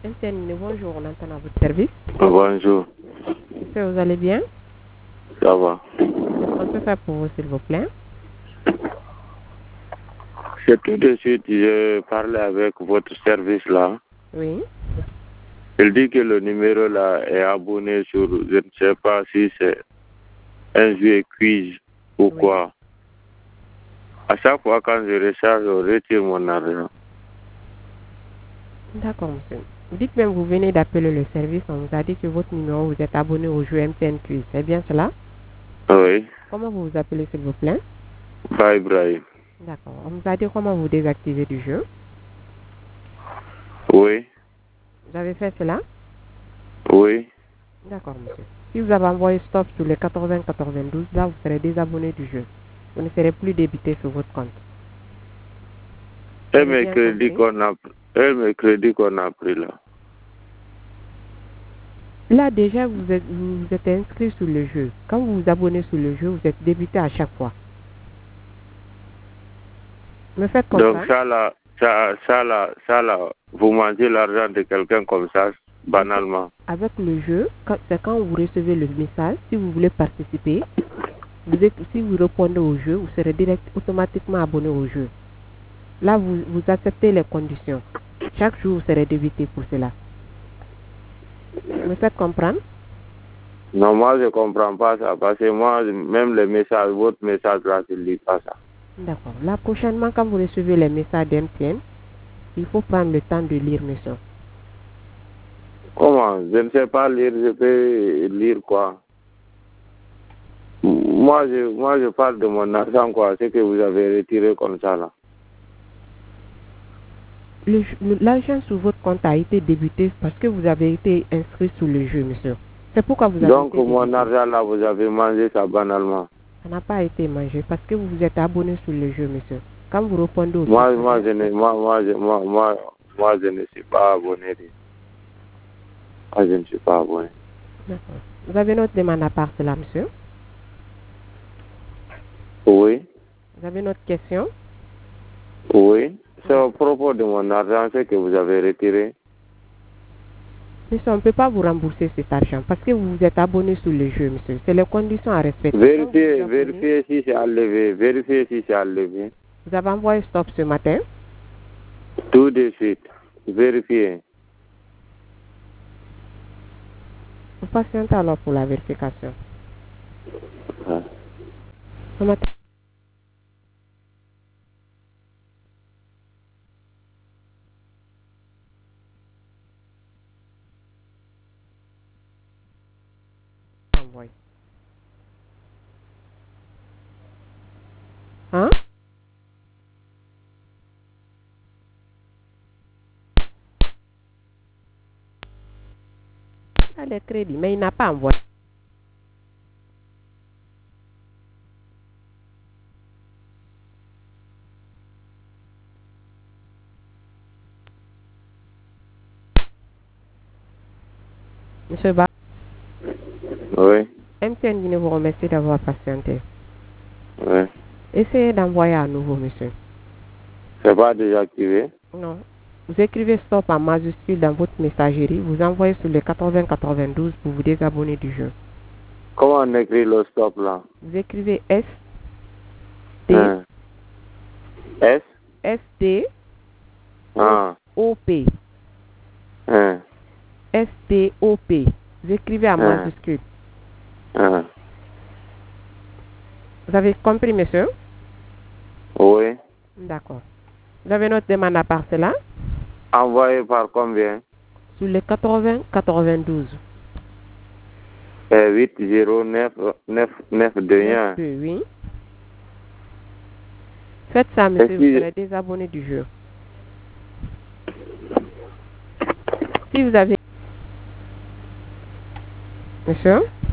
MTN, bonjour, on entend à votre service. Bonjour, Monsieur, vous allez bien? ça va. Qu'est-ce qu'on peut faire pour vous, s'il vous plaît? C'est tout de suite, je parlais avec votre service là. Oui. Il dit que le numéro là est abonné sur, je ne sais pas si c'est un jeu quiz ou Oui. quoi. À chaque fois quand je recharge, je retire mon argent. D'accord, monsieur. Dites même, vous venez d'appeler le service, on vous a dit que votre numéro, vous êtes abonné au jeu MTN Quiz. C'est bien cela? Oui, Comment vous vous appelez, s'il vous plaît? Bye Ibrahim. D'accord. On vous a dit comment vous désactivez du jeu. Oui, Vous avez fait cela? oui. D'accord, monsieur. Si vous avez envoyé stop sur le 80-92, là, vous serez désabonné du jeu. Vous ne serez plus débité sur votre compte. Vous Et avez mes bien crédits compris? qu'on a pris là. Là, déjà, vous êtes inscrit sur le jeu. Quand vous vous abonnez sur le jeu, vous êtes débité à chaque fois. Me faites comprendre? Donc ça là, vous mangez l'argent de quelqu'un comme ça, banalement. Avec le jeu, c'est quand vous recevez le message, si vous voulez participer, si vous répondez au jeu, vous serez automatiquement abonné au jeu. Là, vous acceptez les conditions. Chaque jour, vous serez débité pour cela. Me faites comprendre? Non, moi je comprends pas ça, parce que moi, même les messages, votre message là, je ne lis pas ça. D'accord. Là, prochainement, quand vous recevez les messages d'MTN, il faut prendre le temps de lire, monsieur. Comment? Je ne sais pas lire, je peux lire quoi? Moi je parle de mon argent, quoi, ce que vous avez retiré comme ça là. L'argent sur votre compte a été débuté parce que vous avez été inscrit sur le jeu, monsieur. C'est pourquoi vous avez Donc été débité. mon argent là, vous avez mangé ça banalement. Ça n'a pas été mangé parce que vous vous êtes abonné sur le jeu, monsieur. Quand vous répondez au Moi je ne suis pas abonné. Moi, je ne suis pas abonné. D'accord. Vous avez notre demande à part cela, monsieur? Oui, Vous avez notre question? oui. C'est au propos de mon argent, ce que vous avez retiré. Monsieur, on ne peut pas vous rembourser cet argent parce que vous vous êtes abonné sur le jeu, monsieur. C'est les conditions à respecter. Vérifiez si c'est enlevé. Vérifiez si c'est enlevé. Vous avez envoyé stop ce matin? Tout de suite. Vérifiez. Vous patientez alors pour la vérification. Ah. Ce matin. Envoyé. Hein? Il a les crédits, mais il n'a pas envoyé. Monsieur Ba, Oui, MTN vous remercie d'avoir patienté. oui. Essayez d'envoyer à nouveau, monsieur. C'est pas désactivé. Non. Vous écrivez stop en majuscule dans votre messagerie, vous envoyez sur le 80-92 pour vous désabonner du jeu. Comment on écrit le stop là? Vous écrivez S, T, Hein. S? S, T, Ah. O, P. Hein. S, T, O, P. Vous écrivez en Hein. majuscule. Hein. Vous avez compris, monsieur? Oui. D'accord. Vous avez notre demande à part cela? Envoyé par combien? Sur le 80-92. 809 Oui. Faites ça, monsieur, vous serez désabonné du jeu. Si vous avez... Monsieur?